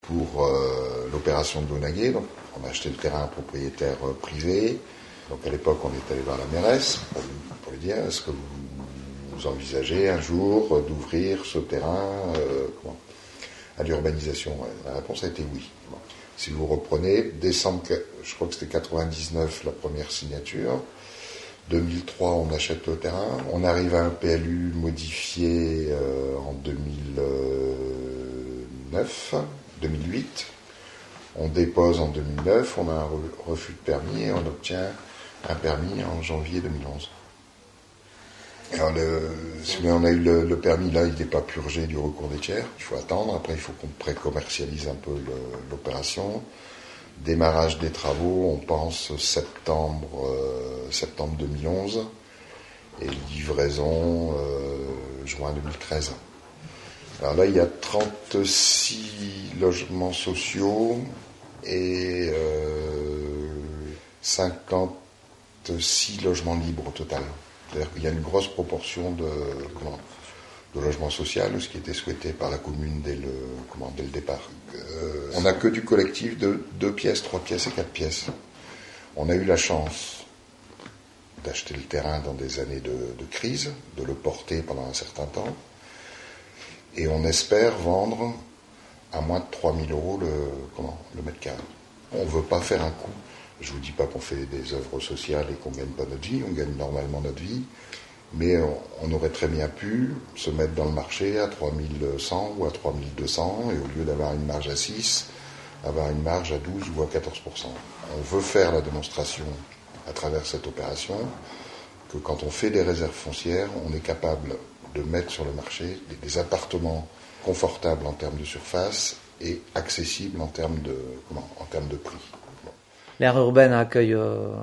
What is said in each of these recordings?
pour l'opération de Launaguet. Donc, on a acheté le terrain à un propriétaire privé. Donc à l'époque, on est allé voir la mairesse pour lui dire est-ce que vous envisagez un jour d'ouvrir ce terrain à l'urbanisation. La réponse a été oui. Bon. Si vous reprenez, décembre, je crois que c'était 99 la première signature. 2003, on achète le terrain. On arrive à un PLU modifié en 2008. On dépose en 2009, on a un refus de permis et on obtient un permis en janvier 2011. Alors on a eu le permis, là, il n'est pas purgé du recours des tiers. Il faut attendre. Après, il faut qu'on pré-commercialise un peu l'opération. Démarrage des travaux, on pense septembre 2011 et livraison juin 2013. Alors là, il y a 36 logements sociaux et 56 logements libres au total. C'est-à-dire qu'il y a une grosse proportion de logement social, ce qui était souhaité par la commune dès le départ. On n'a que du collectif de 2 pièces, 3 pièces et 4 pièces. On a eu la chance d'acheter le terrain dans des années de crise, de le porter pendant un certain temps, et on espère vendre à moins de 3 000 € le mètre carré. On ne veut pas faire un coup. Je ne vous dis pas qu'on fait des œuvres sociales et qu'on ne gagne pas notre vie, on gagne normalement notre vie. Mais on aurait très bien pu se mettre dans le marché à 3100 ou à 3200 et au lieu d'avoir une marge à 6, avoir une marge à 12 ou à 14%. On veut faire la démonstration à travers cette opération que quand on fait des réserves foncières, on est capable de mettre sur le marché des appartements confortables en termes de surface et accessibles en termes de prix. Bon. L'aire urbaine accueille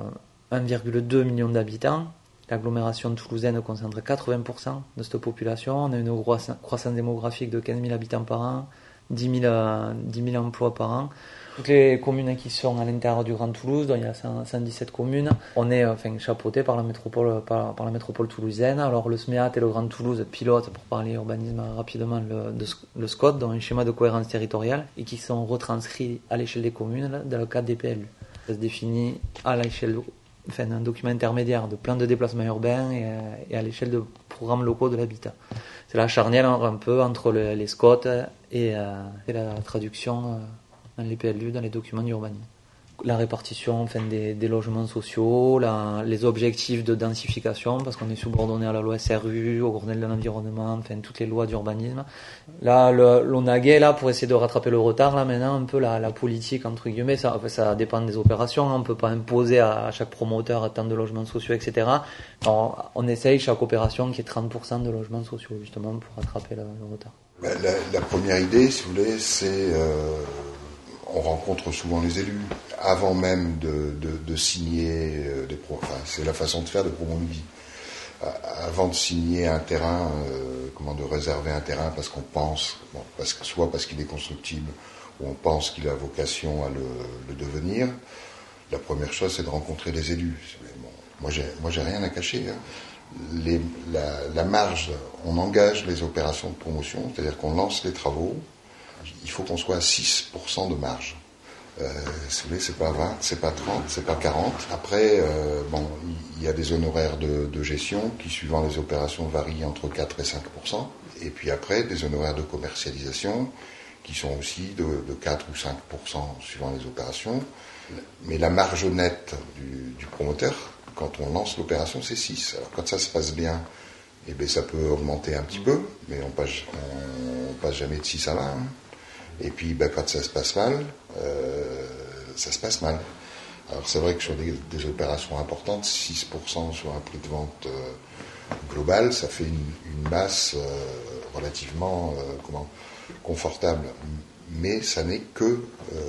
1,2 million d'habitants. L'agglomération toulousaine concentre 80% de cette population. On a une croissance démographique de 15 000 habitants par an, 10 000 emplois par an. Toutes les communes qui sont à l'intérieur du Grand Toulouse, dont il y a 117 communes, on est chapeauté par la métropole toulousaine. Alors le SMEAT et le Grand Toulouse pilotent, pour parler urbanisme rapidement, le SCOT, dans un schéma de cohérence territoriale, et qui sont retranscrits à l'échelle des communes là, dans le cadre des PLU. Ça se définit à l'échelle un document intermédiaire de plan de déplacement urbain et à l'échelle de programmes locaux de l'habitat. C'est la charnière un peu entre les SCOT et la traduction dans les PLU, dans les documents d'urbanisme. La répartition des logements sociaux, les objectifs de densification, parce qu'on est subordonné à la loi SRU, au Grenelle de l'environnement, toutes les lois d'urbanisme. Là, Launaguet, là, pour essayer de rattraper le retard, là, maintenant, un peu la politique, entre guillemets, ça dépend des opérations, on ne peut pas imposer à chaque promoteur tant de logements sociaux, etc. Alors, on essaye, chaque opération, qu'il y ait 30% de logements sociaux, justement, pour rattraper le retard. La première idée, si vous voulez, c'est... on rencontre souvent les élus avant même de signer c'est la façon de faire de Promovie. Avant de signer un terrain, de réserver un terrain parce qu'on pense, soit parce qu'il est constructible ou on pense qu'il a vocation à le devenir, la première chose c'est de rencontrer les élus. Bon, moi j'ai rien à cacher. Hein. La marge, on engage les opérations de promotion, c'est-à-dire qu'on lance les travaux. Il faut qu'on soit à 6% de marge. Si vous voulez, c'est pas 20, c'est pas 30, c'est pas 40. Après, il y a des honoraires de gestion qui, suivant les opérations, varient entre 4 et 5%. Et puis après, des honoraires de commercialisation qui sont aussi de 4 ou 5% suivant les opérations. Mais la marge nette du promoteur, quand on lance l'opération, c'est 6. Alors quand ça se passe bien, ça peut augmenter un petit peu, mais on passe jamais de 6 à 20. Hein. Et puis quand ça se passe mal, ça se passe mal. Alors c'est vrai que sur des opérations importantes, 6% sur un prix de vente global, ça fait une masse relativement confortable. Mais ça n'est que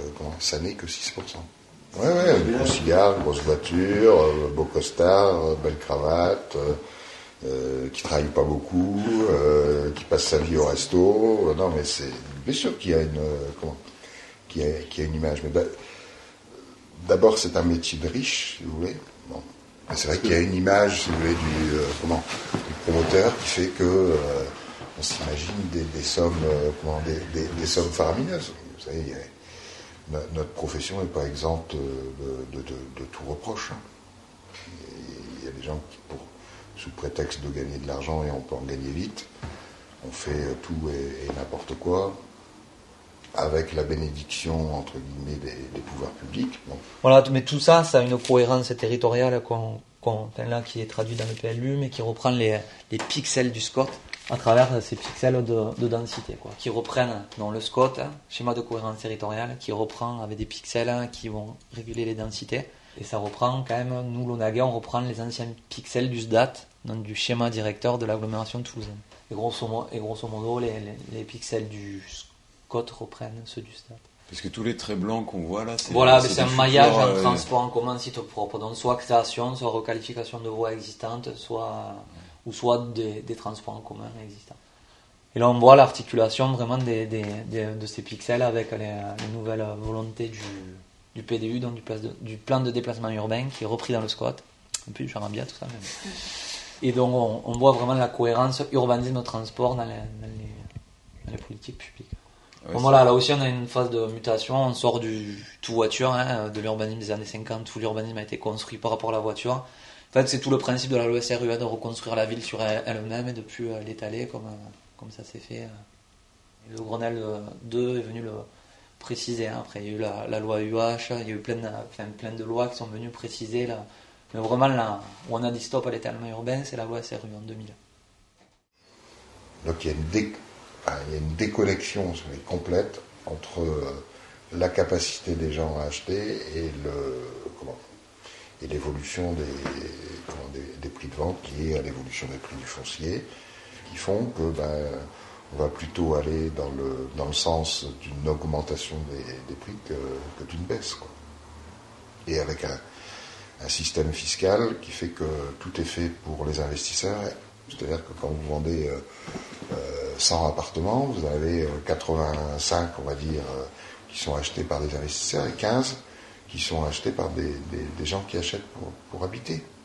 6%. Ouais, gros cigare, grosse voiture, beau costard, belle cravate, qui travaille pas beaucoup, qui passe sa vie au resto. Non, mais c'est bien sûr qu'il y a qu'il y a une image. Mais d'abord, c'est un métier de riche, si vous voulez. Bon. C'est vrai qu'il y a une image, si vous voulez, du promoteur qui fait que on s'imagine des sommes faramineuses. Vous savez, notre profession n'est pas exempte de tout reproche. Il y a des gens qui, sous prétexte de gagner de l'argent, et on peut en gagner vite, on fait tout et n'importe quoi, avec la bénédiction, entre guillemets, des pouvoirs publics. Bon. Voilà, mais tout ça, ça a une cohérence territoriale là, qui est traduite dans le PLU, mais qui reprend les pixels du SCOT à travers ces pixels de densité, qui reprennent dans le SCOT, schéma de cohérence territoriale, qui reprend avec des pixels qui vont réguler les densités. Et ça reprend quand même, nous, l'ONAGA, on reprend les anciens pixels du SDAT, donc du schéma directeur de l'agglomération toulousaine. Et grosso modo, les pixels du SCOT reprennent ceux du SDAT. Parce que tous les traits blancs qu'on voit là, c'est un maillage en transport en commun site propre. Donc soit création, soit requalification de voies existantes, soit des transports en commun existants. Et là on voit l'articulation vraiment de ces pixels avec les nouvelles volontés du PDU, donc du plan de déplacement urbain qui est repris dans le SCOT. Un peu du charabia tout ça même. Et donc on voit vraiment la cohérence urbanisme-transport dans les politiques publiques. Ouais, bon, voilà, là aussi on a une phase de mutation, on sort du tout voiture, de l'urbanisme des années 50, tout l'urbanisme a été construit par rapport à la voiture. En fait c'est tout le principe de la loi SRU de reconstruire la ville sur elle-même et de plus l'étaler comme ça s'est fait. Et le Grenelle 2 est venu le préciser, après il y a eu la loi UH, il y a eu plein de lois qui sont venues préciser, là. Mais vraiment là où on a dit stop à l'étalement urbain, c'est la loi SRU en 2000. Donc il y a une déconnexion complète entre la capacité des gens à acheter et l'évolution des prix de vente liés à l'évolution des prix du foncier, qui font que on va plutôt aller dans le sens d'une augmentation des prix que d'une baisse, quoi. Et avec un système fiscal qui fait que tout est fait pour les investisseurs. C'est-à-dire que quand vous vendez 100 appartements, vous en avez 85, on va dire, qui sont achetés par des investisseurs et 15 qui sont achetés par des gens qui achètent pour habiter.